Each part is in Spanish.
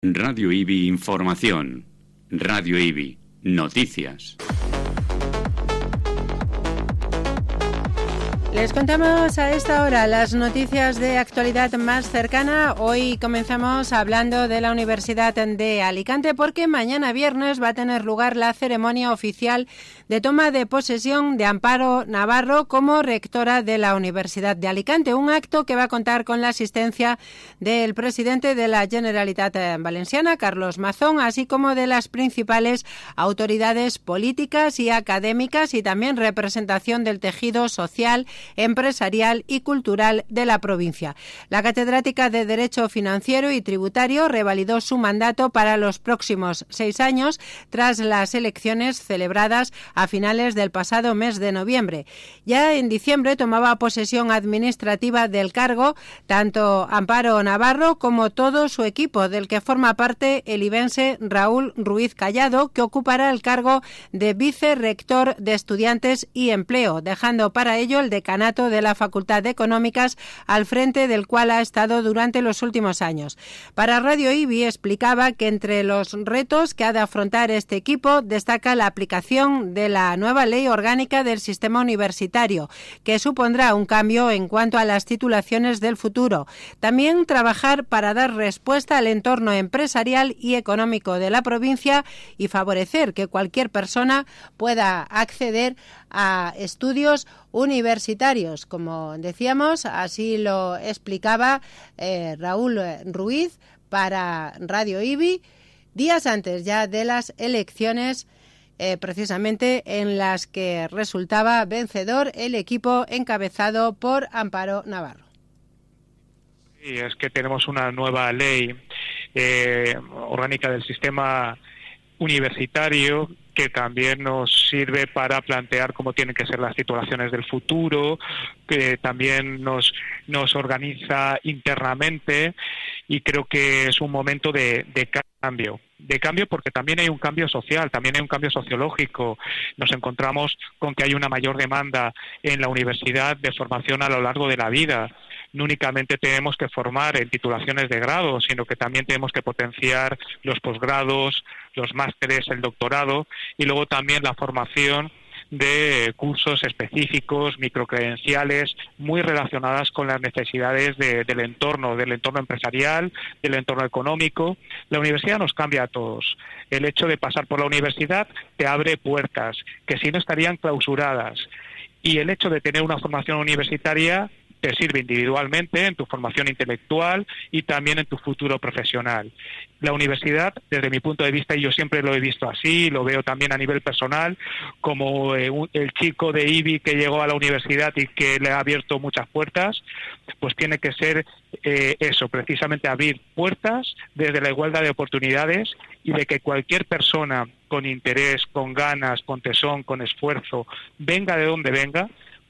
Radio IBI Información. Radio IBI Noticias. Les contamos a esta hora las noticias de actualidad más cercana. Hoy comenzamos hablando de la Universidad de Alicante porque mañana viernes va a tener lugar la ceremonia oficial de toma de posesión de Amparo Navarro como rectora de la Universidad de Alicante. Un acto que va a contar con la asistencia del presidente de la Generalitat Valenciana, Carlos Mazón, así como de las principales autoridades políticas y académicas y también representación del tejido social, empresarial y cultural de la provincia. La catedrática de Derecho Financiero y Tributario revalidó su mandato para los próximos 6 años tras las elecciones celebradas a finales del pasado mes de noviembre. Ya en diciembre tomaba posesión administrativa del cargo tanto Amparo Navarro como todo su equipo, del que forma parte el ibense Raúl Ruiz Callado, que ocupará el cargo de vicerrector de Estudiantes y Empleo, dejando para ello el decanato de la Facultad de Económicas, al frente del cual ha estado durante los últimos años. Para Radio IBI explicaba que entre los retos que ha de afrontar este equipo destaca la aplicación de la nueva Ley Orgánica del Sistema Universitario, que supondrá un cambio en cuanto a las titulaciones del futuro. También trabajar para dar respuesta al entorno empresarial y económico de la provincia y favorecer que cualquier persona pueda acceder a estudios universitarios. Como decíamos, así lo explicaba Raúl Ruiz para Radio IBI, días antes ya de las elecciones, precisamente en las que resultaba vencedor el equipo encabezado por Amparo Navarro. Sí, es que tenemos una nueva ley orgánica del sistema universitario que también nos sirve para plantear cómo tienen que ser las titulaciones del futuro, que también nos organiza internamente, y creo que es un momento de cambio porque también hay un cambio social, también hay un cambio sociológico. Nos encontramos con que hay una mayor demanda en la universidad de formación a lo largo de la vida. No únicamente tenemos que formar en titulaciones de grado, sino que también tenemos que potenciar los posgrados, los másteres, el doctorado, y luego también la formación de cursos específicos, microcredenciales, muy relacionadas con las necesidades del entorno empresarial, del entorno económico. La universidad nos cambia a todos. El hecho de pasar por la universidad te abre puertas que si no estarían clausuradas. Y el hecho de tener una formación universitaria te sirve individualmente en tu formación intelectual y también en tu futuro profesional. La universidad, desde mi punto de vista, y yo siempre lo he visto así, lo veo también a nivel personal, como el chico de IBI que llegó a la universidad y que le ha abierto muchas puertas, pues tiene que ser eso, precisamente abrir puertas desde la igualdad de oportunidades y de que cualquier persona con interés, con ganas, con tesón, con esfuerzo, venga de donde venga,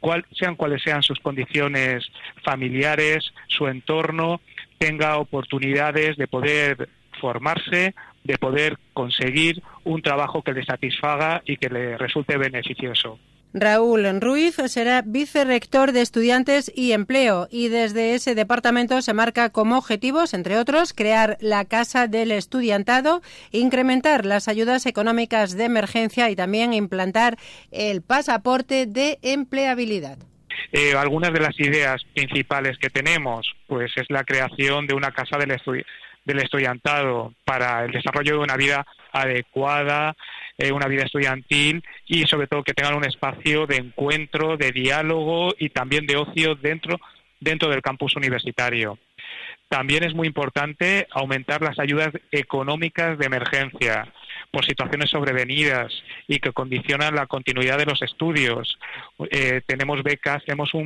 cuáles sean sus condiciones familiares, su entorno, tenga oportunidades de poder formarse, de poder conseguir un trabajo que le satisfaga y que le resulte beneficioso. Raúl Ruiz será vicerrector de Estudiantes y Empleo y desde ese departamento se marca como objetivos, entre otros, crear la Casa del Estudiantado, incrementar las ayudas económicas de emergencia y también implantar el pasaporte de empleabilidad. Algunas de las ideas principales que tenemos pues es la creación de una Casa del Estudiantado para el desarrollo de una vida adecuada, una vida estudiantil y sobre todo que tengan un espacio de encuentro, de diálogo y también de ocio dentro del campus universitario. También es muy importante aumentar las ayudas económicas de emergencia por situaciones sobrevenidas y que condicionan la continuidad de los estudios. Tenemos becas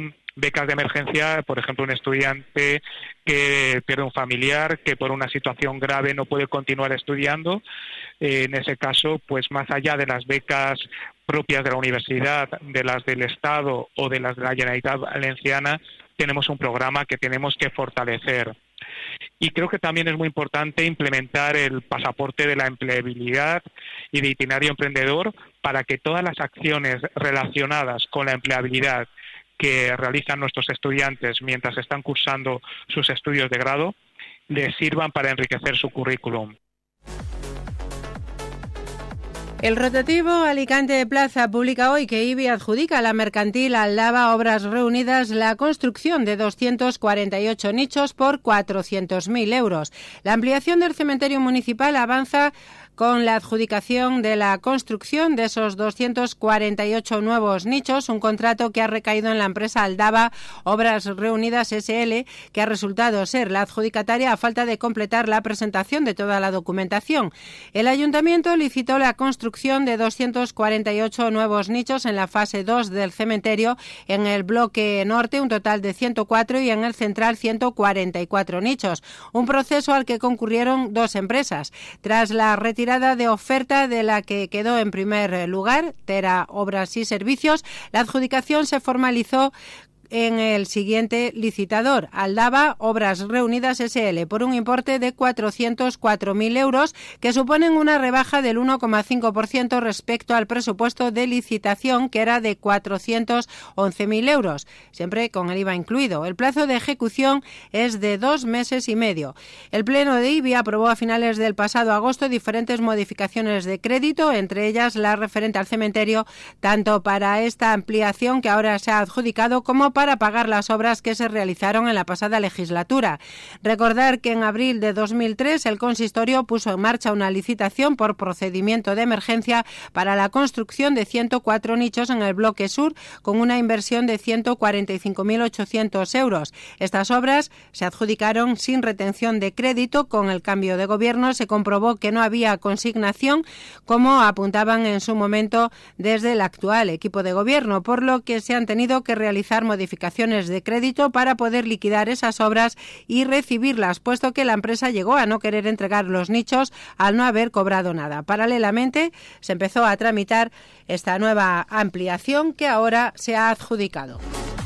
de emergencia, por ejemplo, un estudiante que pierde un familiar, que por una situación grave no puede continuar estudiando. En ese caso, pues más allá de las becas propias de la universidad, de las del Estado o de las de la Generalitat Valenciana, tenemos un programa que tenemos que fortalecer. Y creo que también es muy importante implementar el pasaporte de la empleabilidad y de itinerario emprendedor para que todas las acciones relacionadas con la empleabilidad que realizan nuestros estudiantes mientras están cursando sus estudios de grado les sirvan para enriquecer su currículum. El rotativo Alicante Plaza publica hoy que IBI adjudica a la mercantil Aldaba Obras Reunidas la construcción de 248 nichos por 400.000 euros. La ampliación del cementerio municipal avanza con la adjudicación de la construcción de esos 248 nuevos nichos, un contrato que ha recaído en la empresa Aldaba Obras Reunidas S.L., que ha resultado ser la adjudicataria a falta de completar la presentación de toda la documentación. El ayuntamiento licitó la construcción de 248 nuevos nichos en la fase 2 del cementerio, en el bloque norte un total de 104 y en el central 144 nichos, un proceso al que concurrieron dos empresas. Tras la retirada de oferta de la que quedó en primer lugar, Tera Obras y Servicios, la adjudicación se formalizó en el siguiente licitador, Aldaba Obras Reunidas S.L., por un importe de 404.000 euros, que suponen una rebaja del 1,5% respecto al presupuesto de licitación, que era de 411.000 euros, siempre con el IVA incluido. El plazo de ejecución es de 2 meses y medio. El Pleno de IBI aprobó a finales del pasado agosto diferentes modificaciones de crédito, entre ellas la referente al cementerio, tanto para esta ampliación que ahora se ha adjudicado como para pagar las obras que se realizaron en la pasada legislatura. Recordar que en abril de 2003 el consistorio puso en marcha una licitación por procedimiento de emergencia para la construcción de 104 nichos en el bloque sur, con una inversión de 145.800 euros. Estas obras se adjudicaron sin retención de crédito. Con el cambio de gobierno se comprobó que no había consignación, como apuntaban en su momento desde el actual equipo de gobierno, por lo que se han tenido que realizar modificaciones de crédito para poder liquidar esas obras y recibirlas, puesto que la empresa llegó a no querer entregar los nichos al no haber cobrado nada. Paralelamente, se empezó a tramitar esta nueva ampliación que ahora se ha adjudicado.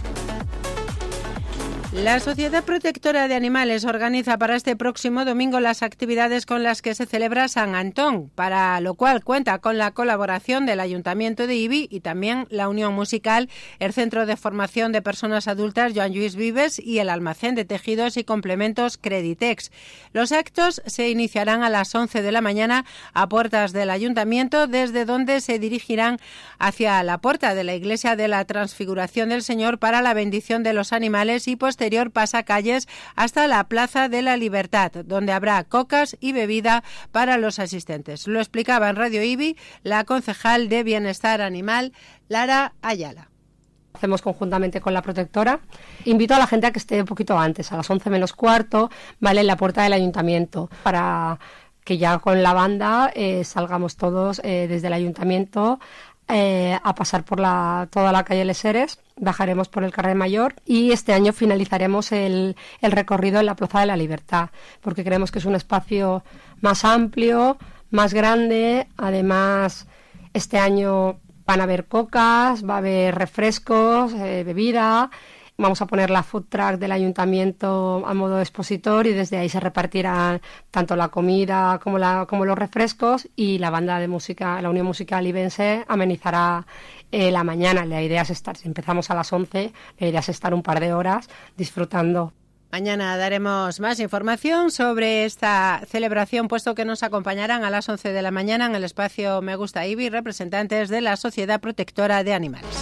La Sociedad Protectora de Animales organiza para este próximo domingo las actividades con las que se celebra San Antón, para lo cual cuenta con la colaboración del Ayuntamiento de Ibi y también la Unión Musical, el Centro de Formación de Personas Adultas Joan Lluís Vives y el Almacén de Tejidos y Complementos Creditex. Los actos se iniciarán a las 11 de la mañana a puertas del Ayuntamiento, desde donde se dirigirán hacia la puerta de la Iglesia de la Transfiguración del Señor para la bendición de los animales y posterior pasacalles hasta la Plaza de la Libertad, donde habrá cocas y bebida para los asistentes. Lo explicaba en Radio IBI la concejal de Bienestar Animal, Lara Ayala. Hacemos conjuntamente con la protectora. Invito a la gente a que esté un poquito antes, a las 11 menos cuarto, ¿vale?, en la puerta del ayuntamiento, para que ya con la banda salgamos todos desde el ayuntamiento a pasar por toda la calle Leseres. Bajaremos por el Carrer Mayor y este año finalizaremos el recorrido en la Plaza de la Libertad, porque creemos que es un espacio más amplio, más grande. Además, este año van a haber cocas, va a haber refrescos, bebida. Vamos a poner la food truck del ayuntamiento a modo expositor y desde ahí se repartirán tanto la comida como los refrescos, y la banda de música, la Unión Musical Ibense, amenizará la mañana. La idea es estar, si empezamos a las 11, la idea es estar un par de horas disfrutando. Mañana daremos más información sobre esta celebración, puesto que nos acompañarán a las 11 de la mañana en el espacio Me Gusta IBI representantes de la Sociedad Protectora de Animales.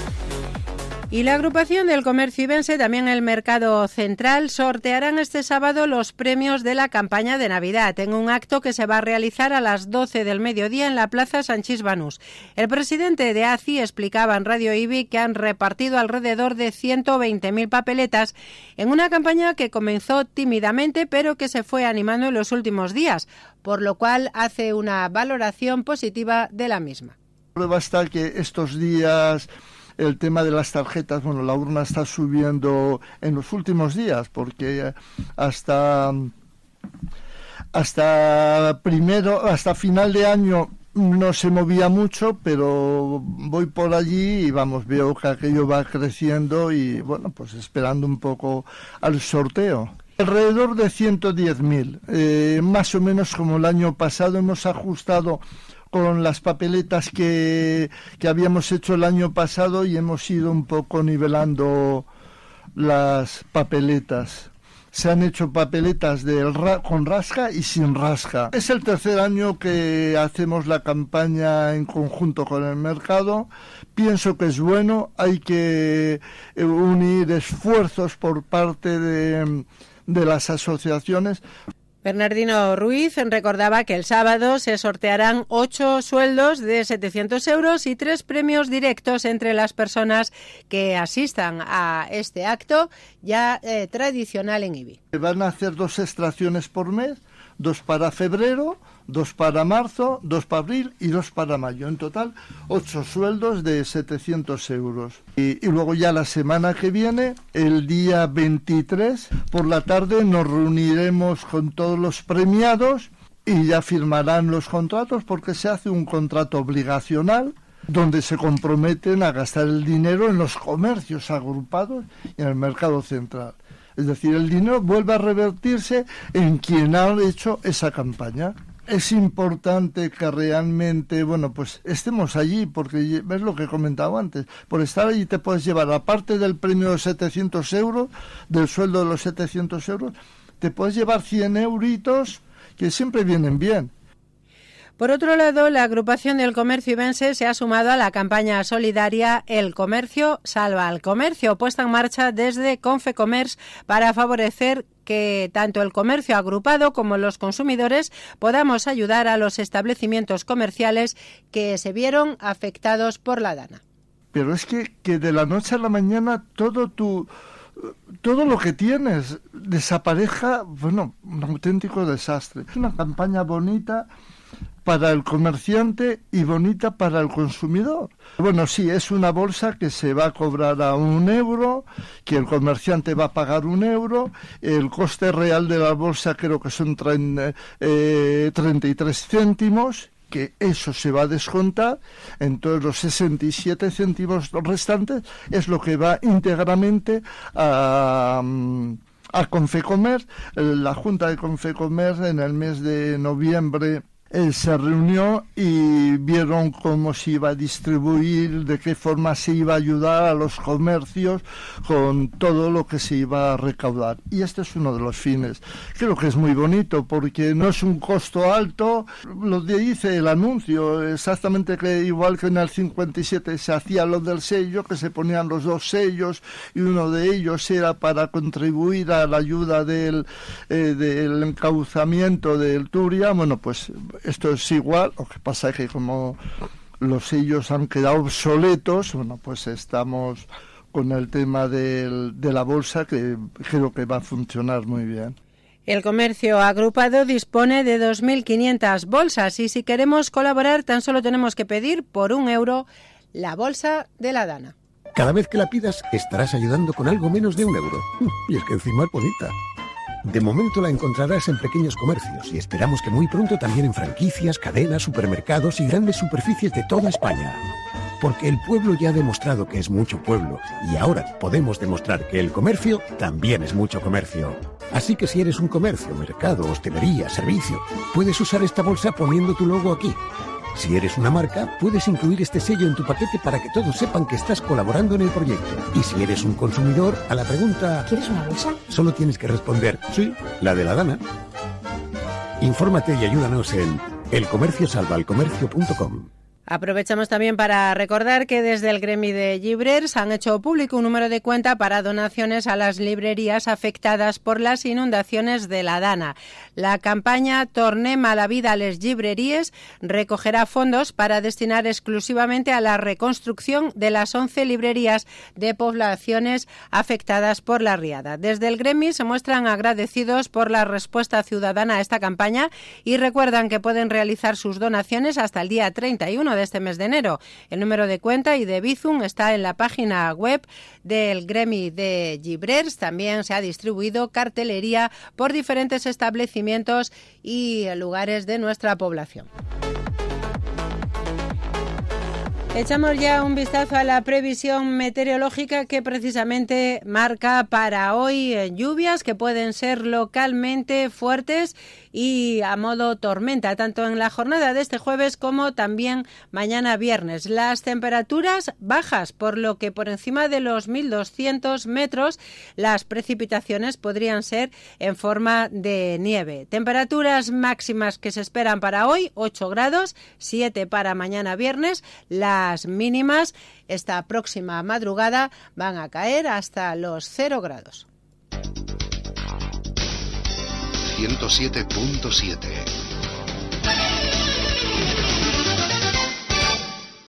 Y la agrupación del comercio ibense, también el Mercado Central, sortearán este sábado los premios de la campaña de Navidad en un acto que se va a realizar a las 12 del mediodía en la Plaza Sanchís Banús. El presidente de ACI explicaba en Radio IBI que han repartido alrededor de 120.000 papeletas en una campaña que comenzó tímidamente pero que se fue animando en los últimos días, por lo cual hace una valoración positiva de la misma. Va a estar que estos días el tema de las tarjetas, bueno, la urna está subiendo en los últimos días, porque hasta final de año no se movía mucho, pero voy por allí y veo que aquello va creciendo y bueno, pues esperando un poco al sorteo. Alrededor de 110.000, más o menos como el año pasado. Hemos ajustado con las papeletas que habíamos hecho el año pasado y hemos ido un poco nivelando las papeletas. Se han hecho papeletas con rasca y sin rasca. Es el tercer año que hacemos la campaña en conjunto con el mercado. Pienso que es bueno, hay que unir esfuerzos por parte de las asociaciones. Bernardino Ruiz recordaba que el sábado se sortearán 8 sueldos de 700 euros y 3 premios directos entre las personas que asistan a este acto ya tradicional en IBI. Van a hacer 2 extracciones por mes, 2 para febrero, 2 para marzo, 2 para abril y 2 para mayo. En total, 8 sueldos de 700 euros. Y luego ya la semana que viene, el día 23, por la tarde, nos reuniremos con todos los premiados y ya firmarán los contratos, porque se hace un contrato obligacional donde se comprometen a gastar el dinero en los comercios agrupados y en el mercado central. Es decir, el dinero vuelve a revertirse en quien ha hecho esa campaña. Es importante que realmente, pues estemos allí, porque ves lo que he comentado antes. Por estar allí te puedes llevar, aparte del premio de 700 euros, del sueldo de los 700 euros, te puedes llevar 100 euritos que siempre vienen bien. Por otro lado, la agrupación del comercio ibense se ha sumado a la campaña solidaria El Comercio Salva al Comercio, puesta en marcha desde Confecomers para favorecer que tanto el comercio agrupado como los consumidores podamos ayudar a los establecimientos comerciales que se vieron afectados por la dana. Pero es que de la noche a la mañana todo lo que tienes desaparezca, un auténtico desastre. Es una campaña bonita para el comerciante y bonita para el consumidor. Sí, es una bolsa que se va a cobrar a 1 euro, que el comerciante va a pagar 1 euro, el coste real de la bolsa creo que son 33 céntimos, que eso se va a descontar, entonces los 67 céntimos restantes es lo que va íntegramente a Confecomers. La Junta de Confecomers en el mes de noviembre se reunió y vieron cómo se iba a distribuir, de qué forma se iba a ayudar a los comercios con todo lo que se iba a recaudar. Y este es uno de los fines. Creo que es muy bonito porque no es un costo alto. Lo dice el anuncio, exactamente que igual que en el 57 se hacía lo del sello, que se ponían los 2 sellos y uno de ellos era para contribuir a la ayuda del encauzamiento del Turia. Pues esto es igual, lo que pasa es que como los sellos han quedado obsoletos, pues estamos con el tema de la bolsa, que creo que va a funcionar muy bien. El comercio agrupado dispone de 2.500 bolsas y si queremos colaborar tan solo tenemos que pedir por 1 euro la bolsa de la dana. Cada vez que la pidas estarás ayudando con algo menos de 1 euro. Y es que encima es bonita. De momento la encontrarás en pequeños comercios y esperamos que muy pronto también en franquicias, cadenas, supermercados y grandes superficies de toda España. Porque el pueblo ya ha demostrado que es mucho pueblo y ahora podemos demostrar que el comercio también es mucho comercio. Así que si eres un comercio, mercado, hostelería, servicio, puedes usar esta bolsa poniendo tu logo aquí. Si eres una marca, puedes incluir este sello en tu paquete para que todos sepan que estás colaborando en el proyecto. Y si eres un consumidor, a la pregunta ¿quieres una bolsa? Solo tienes que responder sí, la de la dana. Infórmate y ayúdanos en elcomerciosalvaalcomercio.com. Aprovechamos también para recordar que desde el gremio de llibrers han hecho público un número de cuenta para donaciones a las librerías afectadas por las inundaciones de la Dana. La campaña Tornem a la vida a les llibreries recogerá fondos para destinar exclusivamente a la reconstrucción de las 11 librerías de poblaciones afectadas por la riada. Desde el gremio se muestran agradecidos por la respuesta ciudadana a esta campaña y recuerdan que pueden realizar sus donaciones hasta el día 31 de este mes de enero. El número de cuenta y de Bizum está en la página web del gremio de llibrers. También se ha distribuido cartelería por diferentes establecimientos y lugares de nuestra población. Echamos ya un vistazo a la previsión meteorológica que precisamente marca para hoy lluvias que pueden ser localmente fuertes y a modo tormenta, tanto en la jornada de este jueves como también mañana viernes. Las temperaturas bajas, por lo que por encima de los 1.200 metros las precipitaciones podrían ser en forma de nieve. Temperaturas máximas que se esperan para hoy, 8 grados, 7 para mañana viernes. Las mínimas esta próxima madrugada van a caer hasta los 0 grados. 107.7